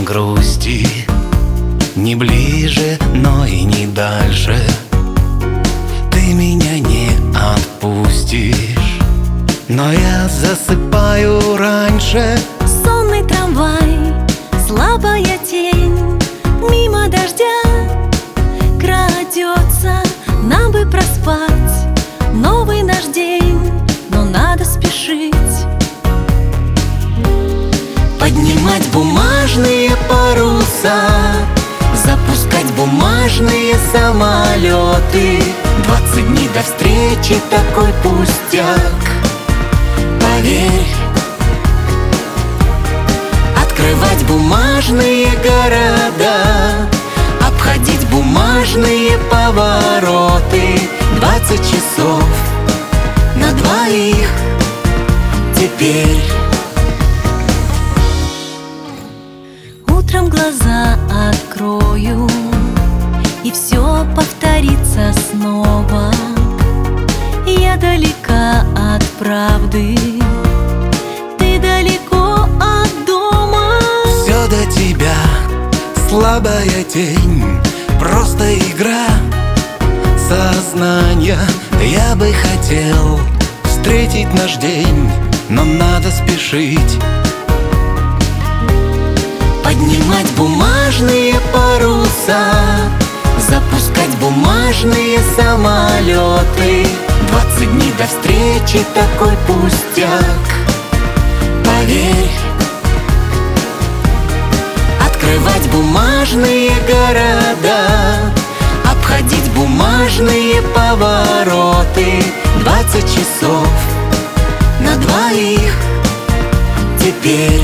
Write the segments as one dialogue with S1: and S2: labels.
S1: грусти, не ближе, но и не дальше. Ты меня не отпустишь, но я засыпаю раньше.
S2: Сонный трамвай, слабая тень, мимо дождя крадется. Нам бы проспать новый наш день, но надо спешить. Поднимать бумажные паруса, запускать бумажные самолеты. 20 дней до встречи — такой пустяк. Поверь, открывать бумажные города, обходить бумажные повороты. 20 часов на двоих теперь. Утром глаза открою, и все повторится снова. Я далека от правды, ты далеко от дома.
S1: Все до тебя, слабая тень, просто игра сознания. Я бы хотел встретить наш день, но надо спешить. Поднимать бумажные паруса, запускать бумажные самолеты. 20 дней до встречи — такой пустяк. Поверь, открывать бумажные города, обходить бумажные повороты. 20 часов на двоих теперь.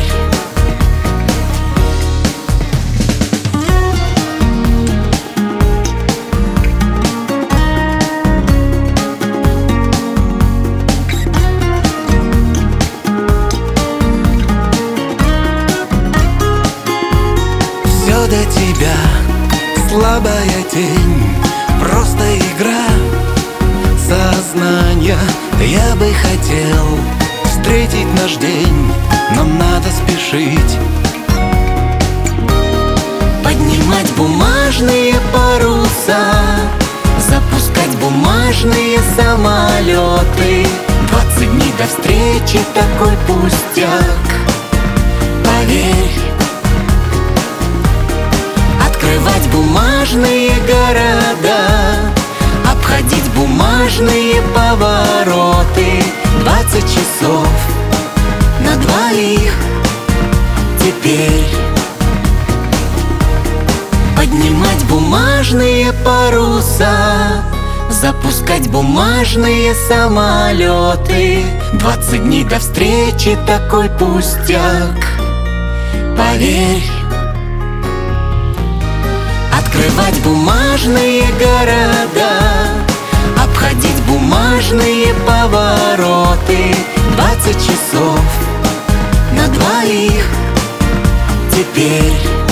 S1: Все до тебя, слабая тень, просто игра сознания. Я бы хотел встретить наш день, но надо спешить. Поднимать бумажные паруса, запускать бумажные самолеты. 20 дней до встречи — такой пустяк. Поверь, открывать бумажные города, обходить бумажные повороты. 20 часов на двоих теперь. Поднимать бумажные паруса, запускать бумажные самолеты. 20 дней до встречи — такой пустяк. Поверь, открывать бумажные города, обходить бумажные повороты. 20 часов на двоих теперь.